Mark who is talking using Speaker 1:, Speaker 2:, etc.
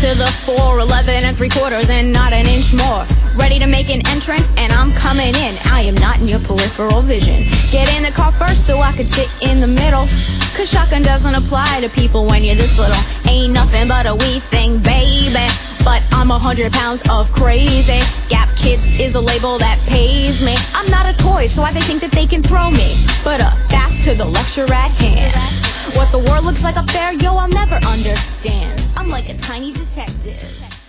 Speaker 1: to the 4'11 and 3/4 and not an inch more. Ready to make an entrance, and I'm coming in. I am not in your peripheral vision. Get in the car first so I could sit in the middle. Cause shotgun doesn't apply to people when you're this little. Ain't nothing but a wee thing, baby. But I'm 100 pounds of crazy. Gap Kids is a label that pays me. I'm not a toy, so why they think that they can throw me? But back to the lecture at hand. What the world looks like up there, yo, I'll never understand. I'm like a tiny detective.